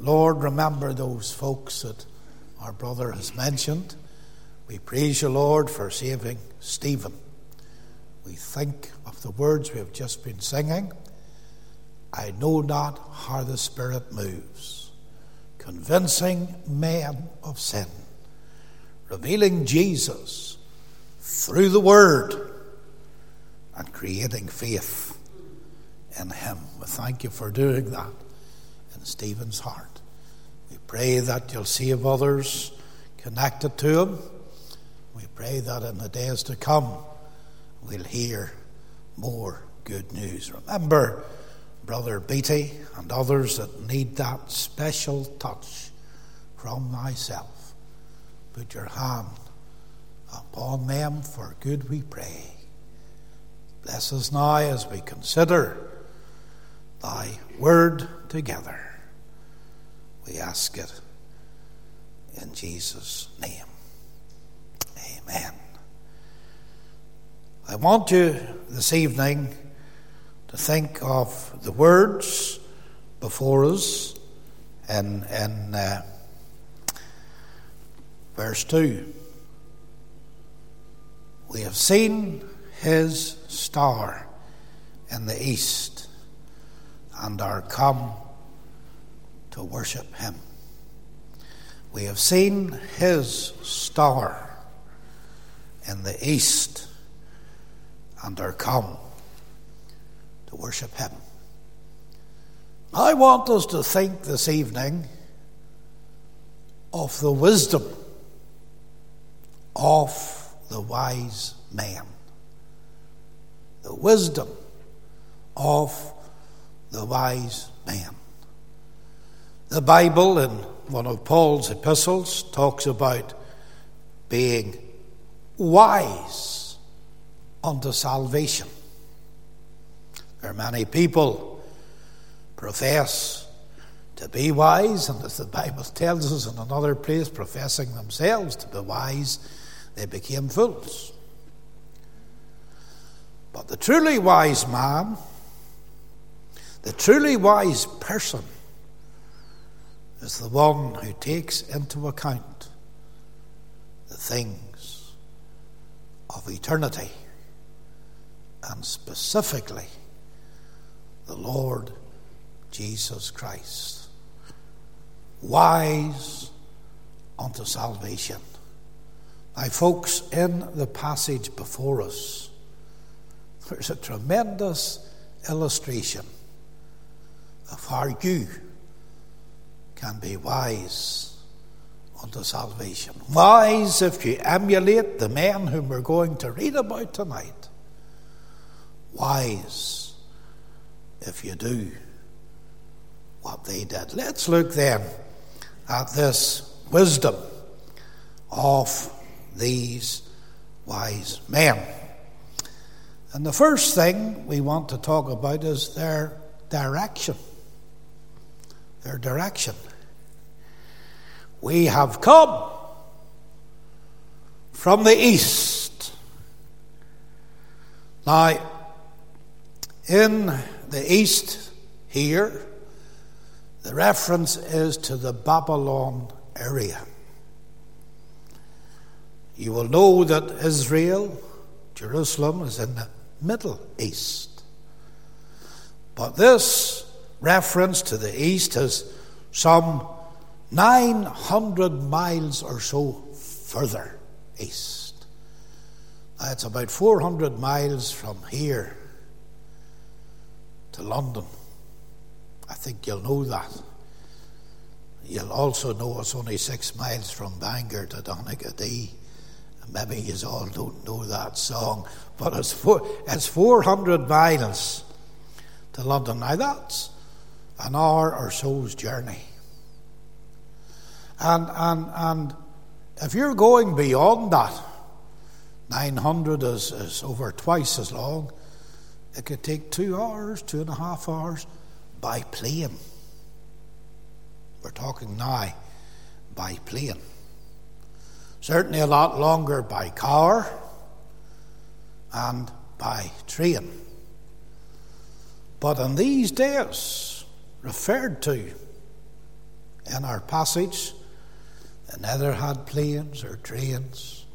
Lord, remember those folks that our brother has mentioned. We praise you, Lord, for saving Stephen. We think of the words we have just been singing. I know not how the Spirit moves, convincing men of sin, revealing Jesus through the Word, and creating faith in him. We thank you for doing that in Stephen's heart. We pray that you'll save others connected to him. We pray that in the days to come we'll hear more good news. Remember Brother Beatty and others that need that special touch from thyself. Put your hand upon them for good, we pray. Bless us now as we consider thy word together. We ask it in Jesus' name. Amen. I want you this evening to think of the words before us in verse 2. We have seen his star in the east and are come to worship him. We have seen his star in the east and are come to worship him. I want us to think this evening of the wisdom of the wise man. The wisdom of the wise man. The Bible, in one of Paul's epistles, talks about being wise unto salvation. There are many people profess to be wise, and as the Bible tells us in another place, professing themselves to be wise, they became fools. But the truly wise man, the truly wise person, is the one who takes into account the things of eternity, and specifically the Lord Jesus Christ. Wise unto salvation. Now, folks, in the passage before us, there's a tremendous illustration of how you can be wise unto salvation. Wise if you emulate the men whom we're going to read about tonight. Wise if you do what they did. Let's look then at this wisdom of these wise men. And the first thing we want to talk about is their direction. Their direction. We have come from the east. Now, in the east here, the reference is to the Babylon area. You will know that Israel, Jerusalem, is in the Middle East. But this reference to the east is some 900 miles or so further east. Now, it's about 400 miles from here to London. I think you'll know that. You'll also know it's only 6 miles from Bangor to Donaghadee. Maybe you all don't know that song, but it's 400 miles to London. Now that's an hour or so's journey. And if you're going beyond that, 900 is over twice as long. It could take 2 hours, 2.5 hours by plane. We're talking now by plane. Certainly a lot longer by car and by train. But in these days referred to in our passage. They neither had planes or trains.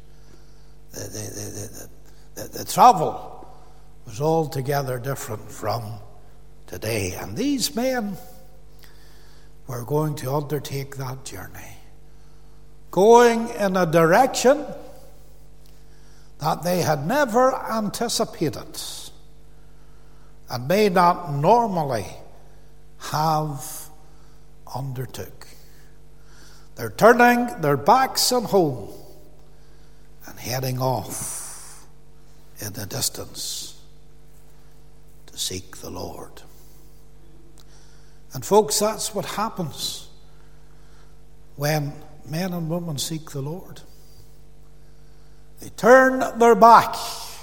The travel was altogether different from today. And these men were going to undertake that journey, going in a direction that they had never anticipated and may not normally have undertook. They're turning their backs on home and heading off in the distance to seek the Lord. And folks, that's what happens when men and women seek the Lord. They turn their back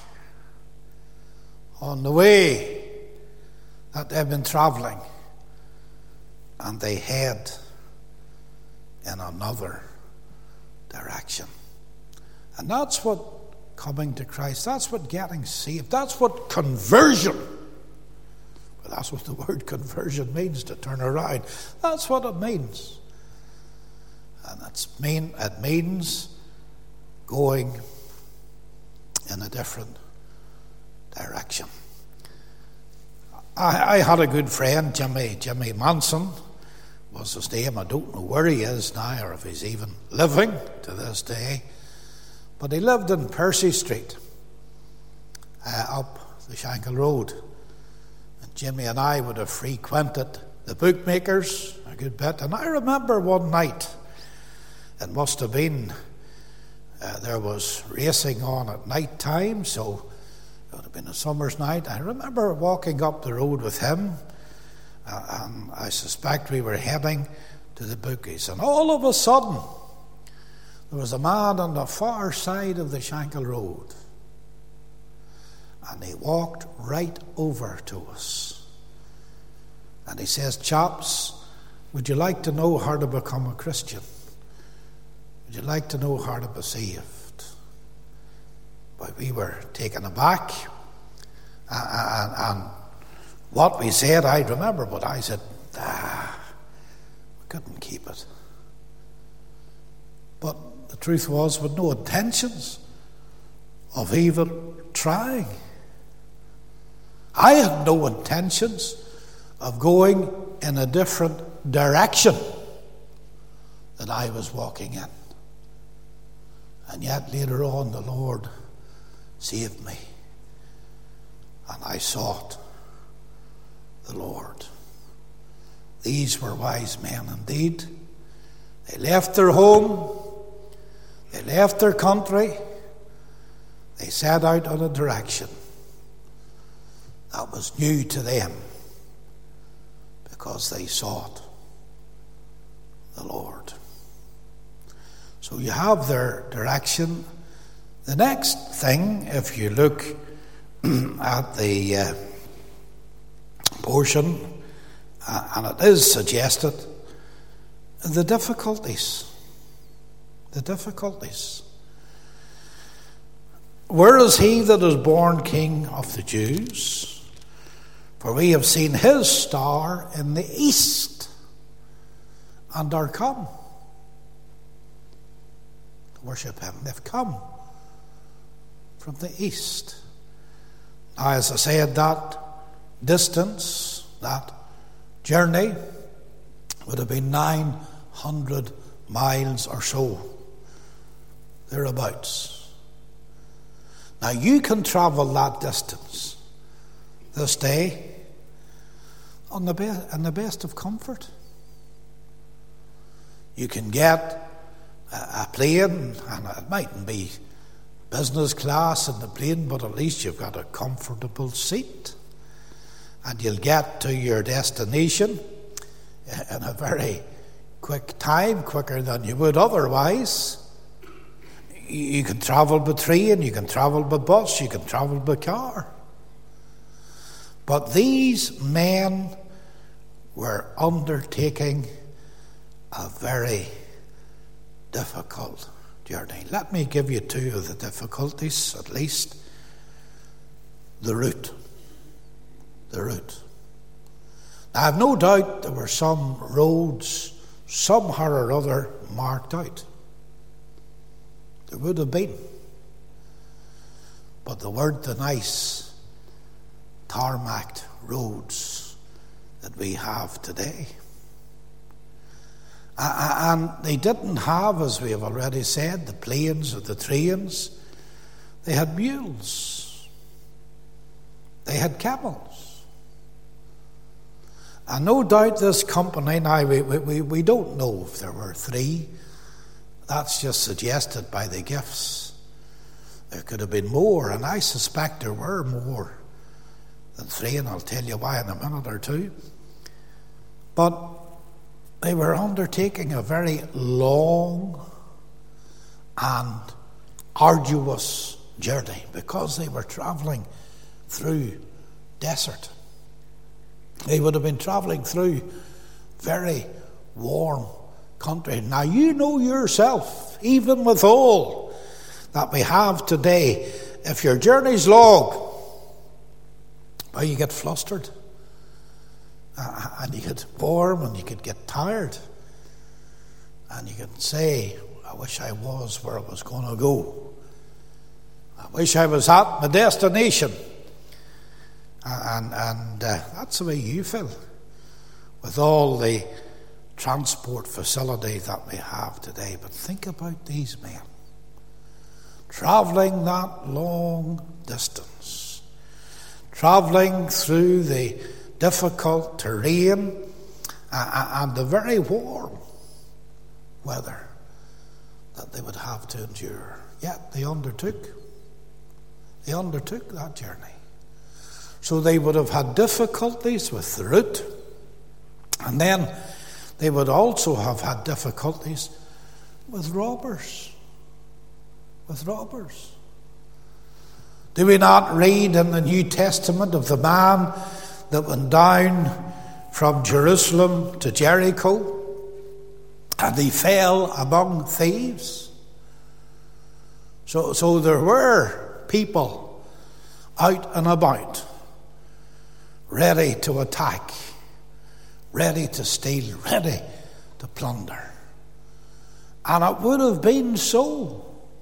on the way that they've been traveling, and they head in another direction. And that's what coming to Christ, that's what getting saved, that's what conversion, well, that's what the word conversion means, to turn around. That's what it means. And it means going in a different direction. I had a good friend, Jimmy Manson was his name. I don't know where he is now or if he's even living to this day. But he lived in Percy Street, up the Shankill Road. And Jimmy and I would have frequented the bookmakers a good bit. And I remember one night, it must have been, there was racing on at night time, so it would have been a summer's night. I remember walking up the road with him, and I suspect we were heading to the bookies. And all of a sudden, there was a man on the far side of the Shankill Road, and he walked right over to us. And he says, "Chaps, would you like to know how to become a Christian? Would you like to know how to be saved?" But we were taken aback, and what we said, I remember, but I said, we couldn't keep it. But the truth was, with no intentions of even trying. I had no intentions of going in a different direction that I was walking in. And yet later on the Lord saved me, and I sought the Lord. These were wise men indeed. They left their home, they left their country, they set out on a direction that was new to them because they sought the Lord. So you have their direction. The next thing, if you look at the portion, and it is suggested, the difficulties. The difficulties. Where is he that is born King of the Jews? For we have seen his star in the east, and are come to worship him. They've come from the east. Now, as I said, that distance, that journey would have been 900 miles or so, thereabouts. Now, you can travel that distance this day in the best of comfort. You can get a plane, and it mightn't be business class in the plane, but at least you've got a comfortable seat, and you'll get to your destination in a very quick time, quicker than you would otherwise. You can travel by train, you can travel by bus, you can travel by car. But these men were undertaking a very difficult journey. Let me give you two of the difficulties, at least. The route. The route. Now, I have no doubt there were some roads somehow or other marked out. There would have been. But they weren't the nice tarmacked roads that we have today. And they didn't have, as we have already said, the planes or the trains. They had mules. They had camels. And no doubt this company, now we don't know if there were three. That's just suggested by the gifts. There could have been more, and I suspect there were more than three, and I'll tell you why in a minute or two. But they were undertaking a very long and arduous journey because they were travelling through desert. They would have been travelling through very warm country. Now you know yourself, even with all that we have today, if your journey's long, well, you get flustered and you get warm and you could get tired and you can say, I wish I was where I was going to go. I wish I was at my destination. And that's the way you feel with all the transport facility that we have today. But think about these men travelling that long distance, travelling through the difficult terrain and the very warm weather that they would have to endure. Yet they undertook that journey. So they would have had difficulties with the route, and then they would also have had difficulties with robbers. Do we not read in the New Testament of the man that went down from Jerusalem to Jericho and he fell among thieves? So there were people out and about, ready to attack, ready to steal, ready to plunder. And it would have been so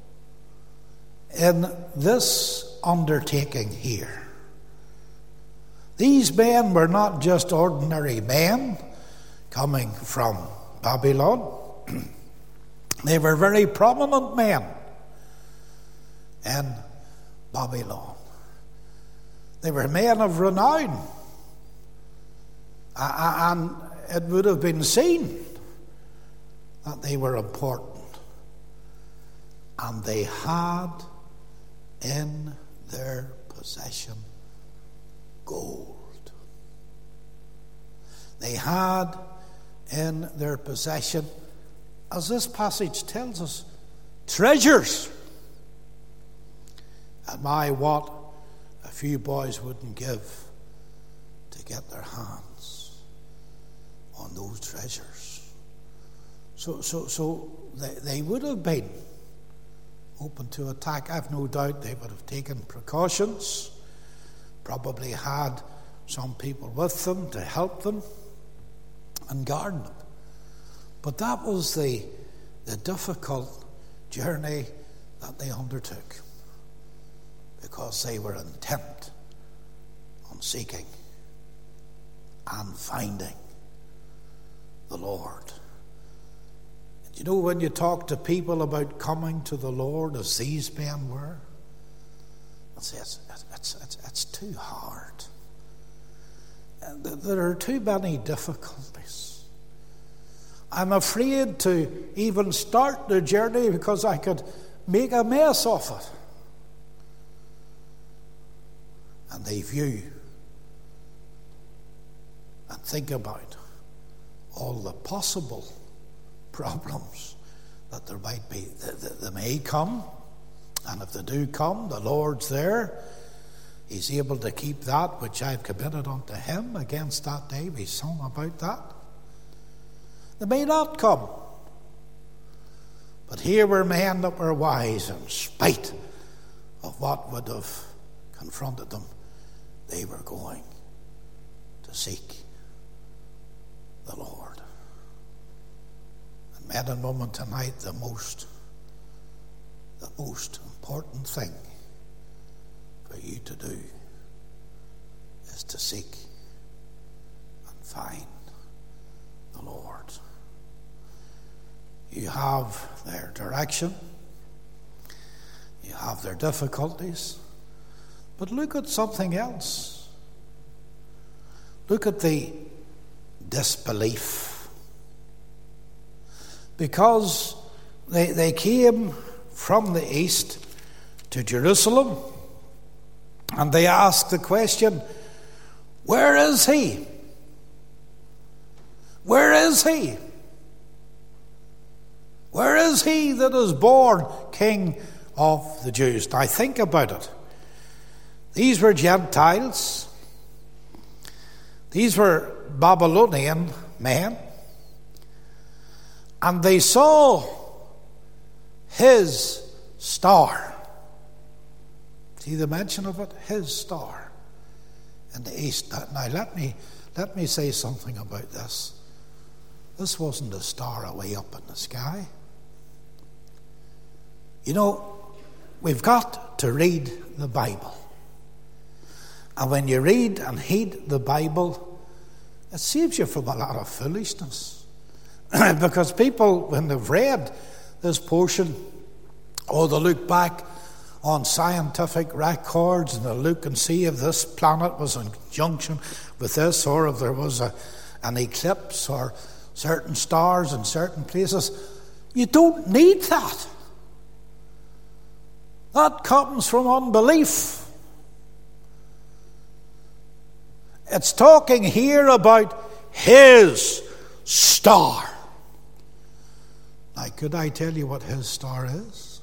in this undertaking here. These men were not just ordinary men coming from Babylon. They were very prominent men in Babylon. They were men of renown. And it would have been seen that they were important. And they had in their possession gold. They had in their possession, as this passage tells us, treasures. And my, what a few boys wouldn't give to get their hands on those treasures. So they would have been open to attack. I've no doubt they would have taken precautions, probably had some people with them to help them and guard them. But that was the difficult journey that they undertook, because they were intent on seeking and finding the Lord. And you know, when you talk to people about coming to the Lord, as these men were, they'll say it's too hard. And there are too many difficulties. I'm afraid to even start the journey because I could make a mess of it. And they view and think about all the possible problems that there might be. They may come, and if they do come, the Lord's there. He's able to keep that which I've committed unto him against that day. We sung about that. They may not come. But here were men that were wise in spite of what would have confronted them. They were going to seek the Lord. men and women tonight, the most important thing for you to do is to seek and find the Lord. You have their direction, you have their difficulties, but look at something else. Look at the disbelief. Because they came from the east to Jerusalem, and they asked the question, where is he? Where is he? Where is he that is born King of the Jews? Now think about it. These were Gentiles. These were Babylonian men. And they saw his star. See the mention of it? His star in the east. Now let me say something about this. This wasn't a star away up in the sky. You know, we've got to read the Bible. And when you read and heed the Bible, it saves you from a lot of foolishness. Because people, when they've read this portion, they'll look back on scientific records and they'll look and see if this planet was in junction with this, or if there was an eclipse, or certain stars in certain places. You don't need that. That comes from unbelief. It's talking here about his star. Now, could I tell you what his star is?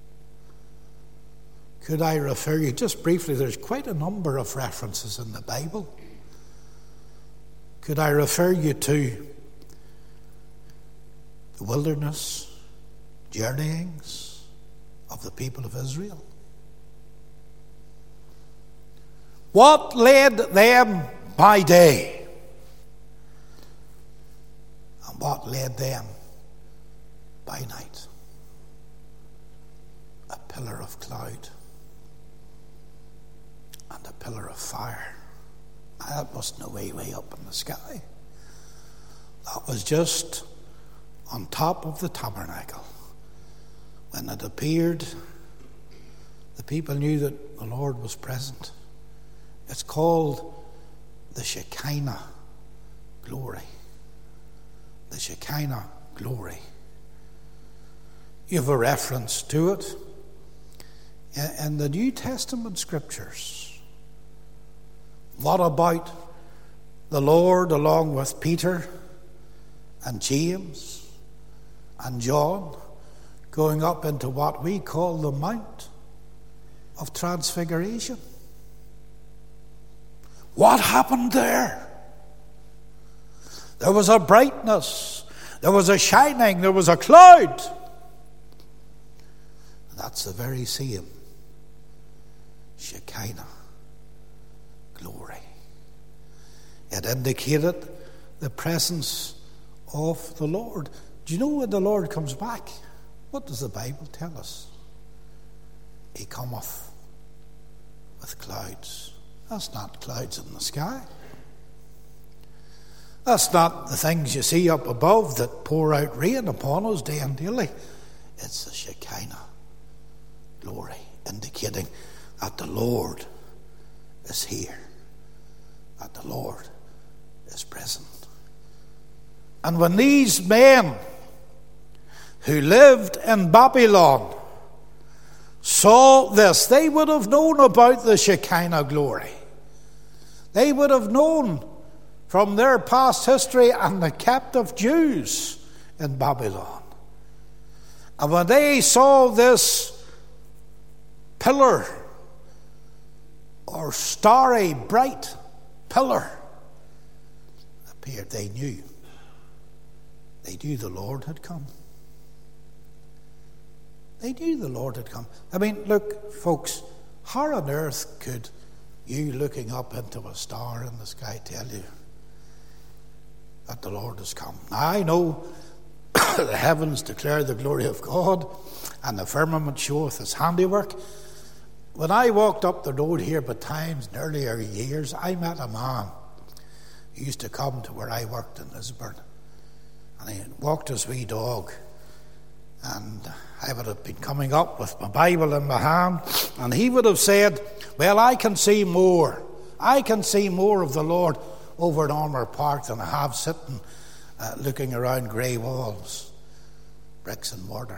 Could I refer you just briefly? There's quite a number of references in the Bible. Could I refer you to the wilderness journeyings of the people of Israel? What led them by day? And what led them by night? A pillar of cloud and a pillar of fire. Now, that wasn't way up in the sky. That was just on top of the tabernacle. When it appeared, the people knew that the Lord was present. It's called the Shekinah glory. The Shekinah glory. You have a reference to it in the New Testament scriptures. What about the Lord along with Peter and James and John going up into what we call the Mount of Transfiguration? What happened there? There was a brightness, there was a shining, there was a cloud. And that's the very same Shekinah glory. It indicated the presence of the Lord. Do you know when the Lord comes back? What does the Bible tell us? He cometh with clouds. That's not clouds in the sky. That's not the things you see up above that pour out rain upon us day and daily. It's the Shekinah glory, indicating that the Lord is here, that the Lord is present. And when these men who lived in Babylon saw this, they would have known about the Shekinah glory. They would have known from their past history and the captive Jews in Babylon. And when they saw this pillar, or starry bright pillar appeared, they knew the Lord had come. They knew the Lord had come. I mean, look, folks, how on earth could you, looking up into a star in the sky, tell you that the Lord has come? Now, I know The heavens declare the glory of God, and the firmament showeth his handiwork. When I walked up the road here betimes in earlier years, I met a man who used to come to where I worked in Lisburn, and he walked his wee dog, and I would have been coming up with my Bible in my hand, and he would have said, well, I can see more of the Lord over at Armour Park than I have sitting looking around grey walls, bricks and mortar.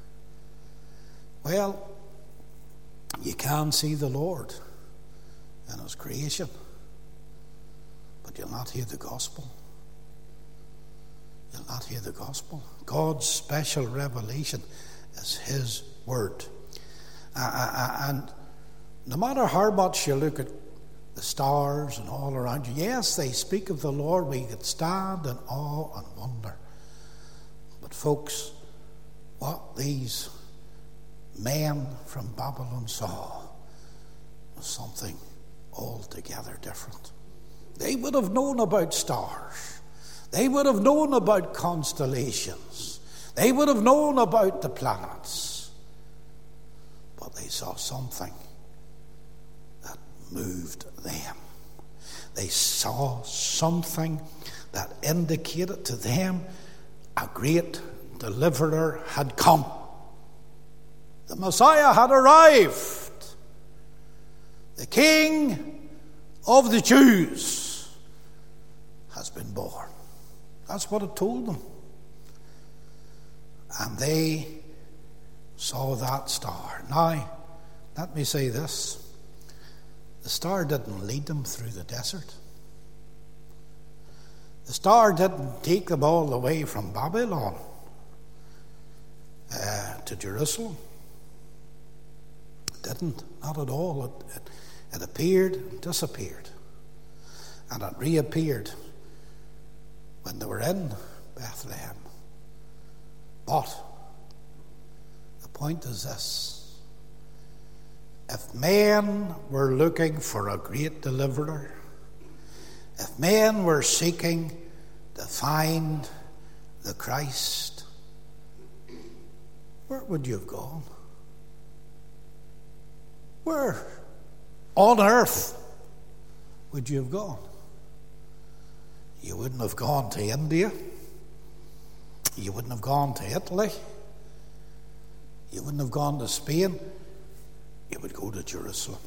Well, you can see the Lord in his creation, but you'll not hear the gospel. You'll not hear the gospel. God's special revelation is his word. And no matter how much you look at the stars and all around you, yes, they speak of the Lord. We could stand in awe and wonder. But folks, what these men from Babylon saw was something altogether different. They would have known about stars. They would have known about constellations. They would have known about the planets. But they saw something that moved them. They saw something that indicated to them a great deliverer had come. The Messiah had arrived. The King of the Jews has been born. That's what it told them. And they saw that star. Now, let me say this. The star didn't lead them through the desert. The star didn't take them all the way from Babylon to Jerusalem. It didn't, not at all. It appeared and disappeared. And it reappeared when they were in Bethlehem. But the point is this: if men were looking for a great deliverer, if men were seeking to find the Christ, where would you have gone? Where on earth would you have gone? You wouldn't have gone to India. You wouldn't have gone to Italy. You wouldn't have gone to Spain. You would go to Jerusalem.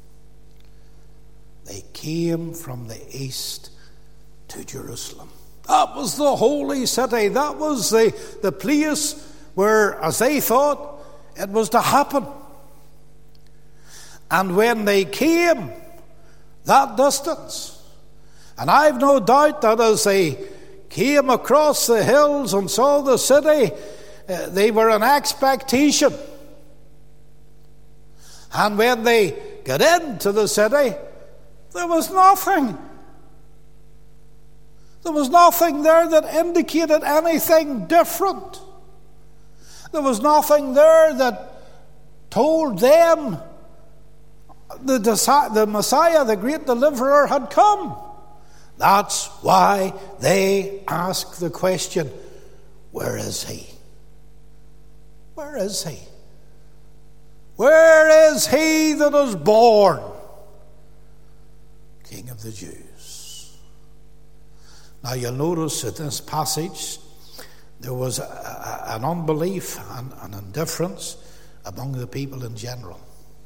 They came from the east to Jerusalem. That was the holy city. That was the place where, as they thought, it was to happen. And when they came that distance, and I've no doubt that as they came across the hills and saw the city, they were in expectation. And when they got into the city, there was nothing. There was nothing there that indicated anything different. There was nothing there that told them the Messiah, the great deliverer, had come. That's why they ask the question, where is he? Where is he? Where is he that is born King of the Jews? Now you'll notice in this passage there was an unbelief and an indifference among the people in general.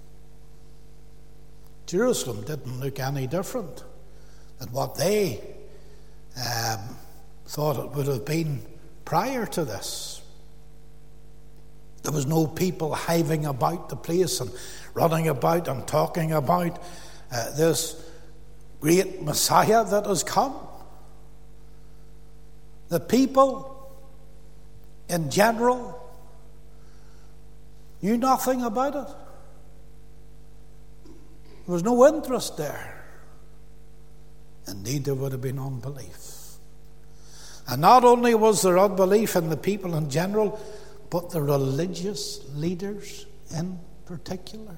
Jerusalem didn't look any different than what they thought it would have been prior to this. There was no people hiving about the place and running about and talking about this great Messiah that has come. The people in general knew nothing about it. There was no interest there. Indeed, there would have been unbelief. And not only was there unbelief in the people in general, but the religious leaders in particular.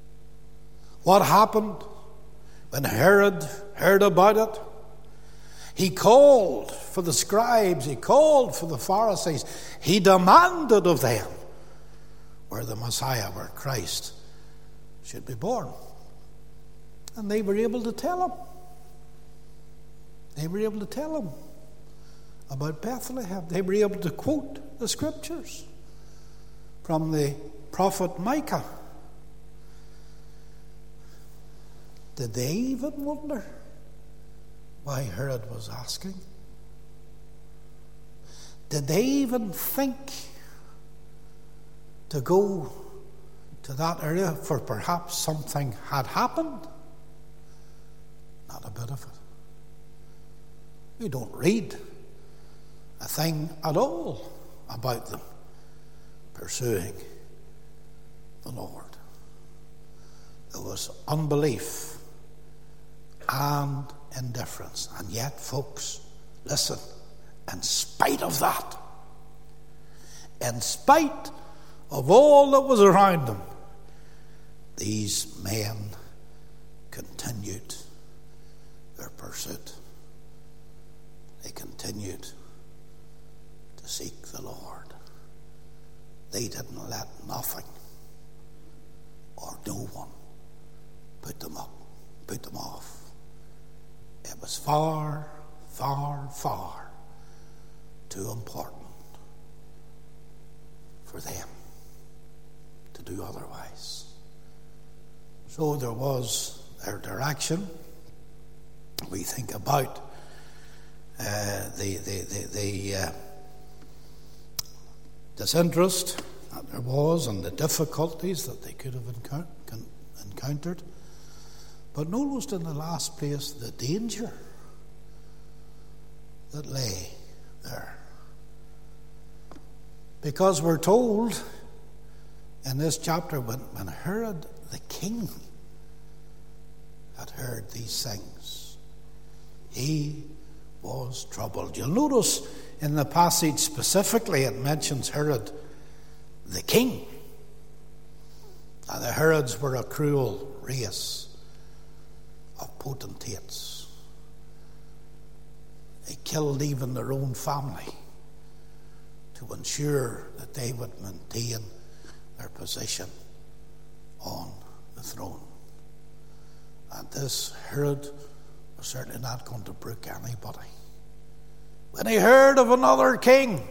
What happened when Herod heard about it? He called for the scribes. He called for the Pharisees. He demanded of them where the Messiah, where Christ should be born. And they were able to tell him. They were able to tell him about Bethlehem. They were able to quote the scriptures from the prophet Micah. Did they even wonder why Herod was asking? Did they even think to go to that area for perhaps something had happened? Not a bit of it. We don't read a thing at all about them pursuing the Lord. There was unbelief and indifference. And yet, folks, listen, in spite of that, in spite of all that was around them, these men continued their pursuit. They continued to seek the Lord. They didn't let nothing or no one put them off. It was far, far, far too important for them to do otherwise. So there was their direction. We think about the disinterest that there was and the difficulties that they could have encountered. But noticed in the last place the danger that lay there. Because we're told in this chapter when Herod the king had heard these things, he was troubled. You'll notice in the passage specifically it mentions Herod the king. Now the Herods were a cruel race of potentates. They killed even their own family to ensure that they would maintain their position on the throne. And this Herod was certainly not going to brook anybody. When he heard of another king,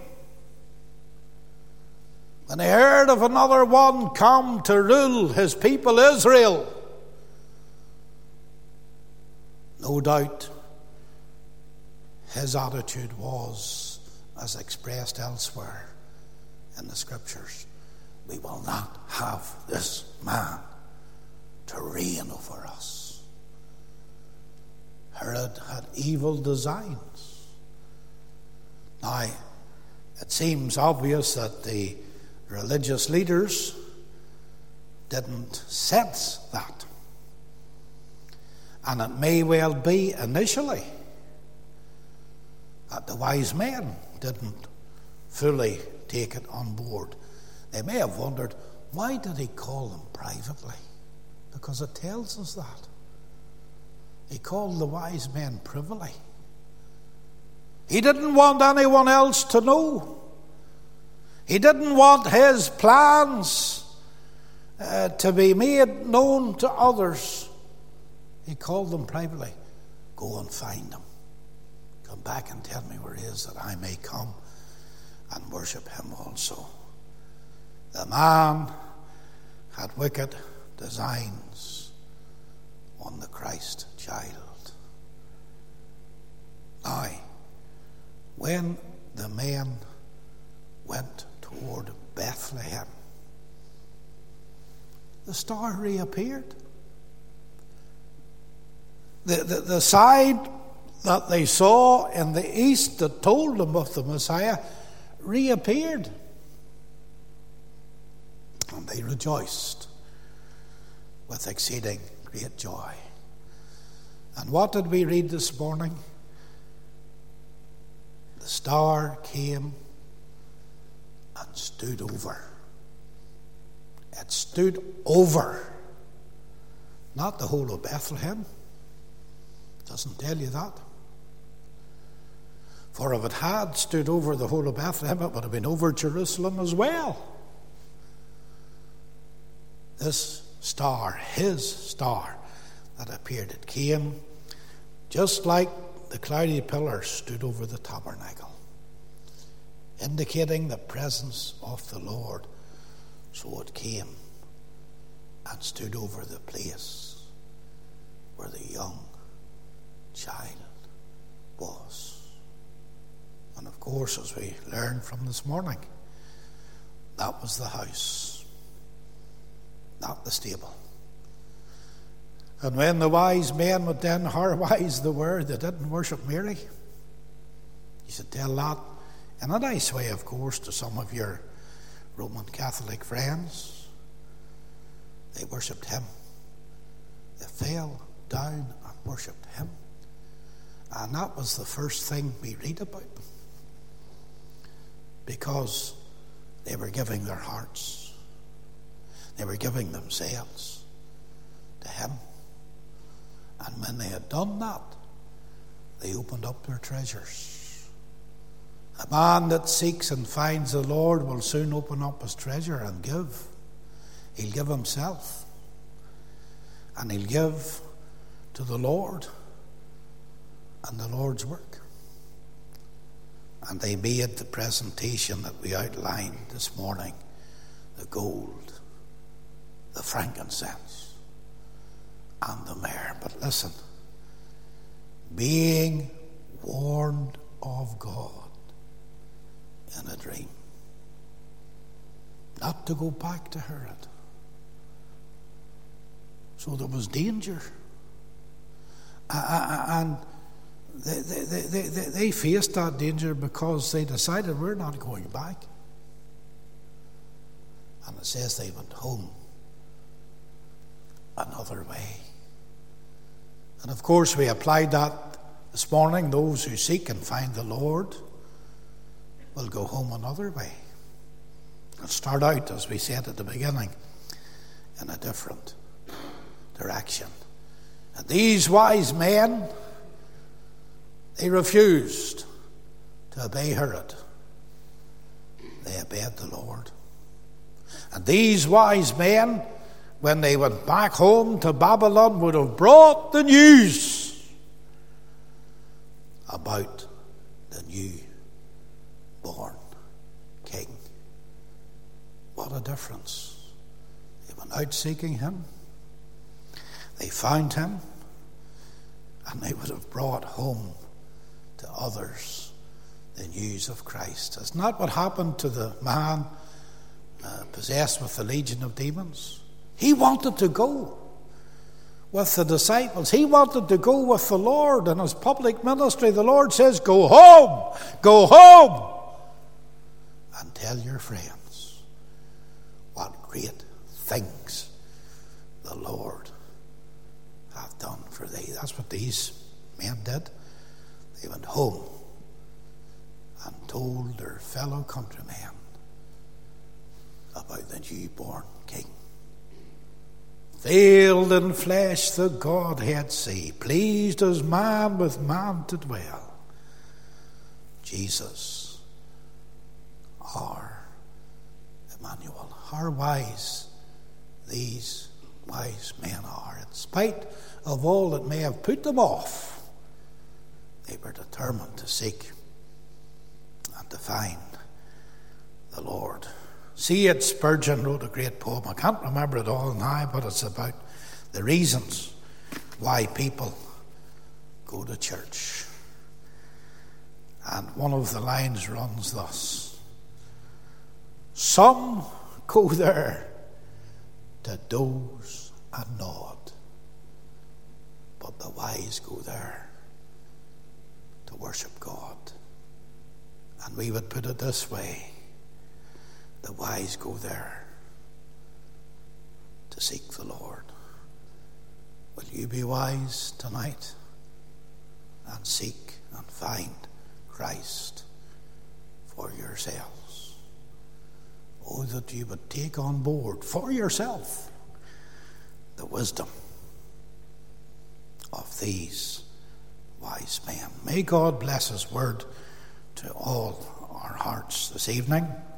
when he heard of another one come to rule his people Israel, no doubt his attitude was, as expressed elsewhere in the scriptures, we will not have this man to reign over us. Herod had evil designs. Now, it seems obvious that the religious leaders didn't sense that. And it may well be initially that the wise men didn't fully take it on board. They may have wondered, why did he call them privately? Because it tells us that. He called the wise men privily. He didn't want anyone else to know. He didn't want his plans to be made known to others. He called them privately. Go and find him. Come back and tell me where he is, that I may come and worship him also. The man had wicked designs on the Christ child. Now, when the men went toward Bethlehem, the star reappeared. The side that they saw in the east that told them of the Messiah reappeared. And they rejoiced with exceeding great joy. And what did we read this morning? The star came and stood over. It stood over. Not the whole of Bethlehem. Doesn't tell you that. For if it had stood over the whole of Bethlehem, it would have been over Jerusalem as well. This star, his star that appeared, it came just like the cloudy pillar stood over the tabernacle, indicating the presence of the Lord. So it came and stood over the place where the young child was. And of course, as we learned from this morning, that was the house, not the stable. And when the wise men would then, how wise they were, they didn't worship Mary. You should tell that in a nice way, of course, to some of your Roman Catholic friends. They worshipped him. They fell down and worshipped him. And that was the first thing we read about them. Because they were giving their hearts. They were giving themselves to him. And when they had done that, they opened up their treasures. A man that seeks and finds the Lord will soon open up his treasure and give. He'll give himself. And he'll give to the Lord and the Lord's work. And they made the presentation that we outlined this morning: the gold, the frankincense, and the myrrh. But listen, being warned of God in a dream, not to go back to Herod. So there was danger. And they faced that danger because they decided, we're not going back. And it says they went home another way. And of course we applied that this morning. Those who seek and find the Lord will go home another way. And start out, as we said at the beginning, in a different direction. And these wise men, they refused to obey Herod. They obeyed the Lord. And these wise men, when they went back home to Babylon, would have brought the news about the new-born king. What a difference. They went out seeking him. They found him. And they would have brought home to others the news of Christ. It's not what happened to the man possessed with the legion of demons. He wanted to go with the disciples. He wanted to go with the Lord in his public ministry. The Lord says, go home and tell your friends what great things the Lord hath done for thee. That's what these men did. They went home and told their fellow countrymen about the newborn king. Veiled in flesh the Godhead see, pleased as man with man to dwell. Jesus, our Emmanuel. How wise these wise men are. In spite of all that may have put them off, they were determined to seek and to find the Lord. C.H. Spurgeon wrote a great poem. I can't remember it all now, but it's about the reasons why people go to church. And one of the lines runs thus: some go there to doze and nod, but the wise go there to worship God. And we would put it this way: the wise go there to seek the Lord. Will you be wise tonight and seek and find Christ for yourselves? Oh, that you would take on board for yourself the wisdom of these wise men. May God bless his word to all our hearts this evening.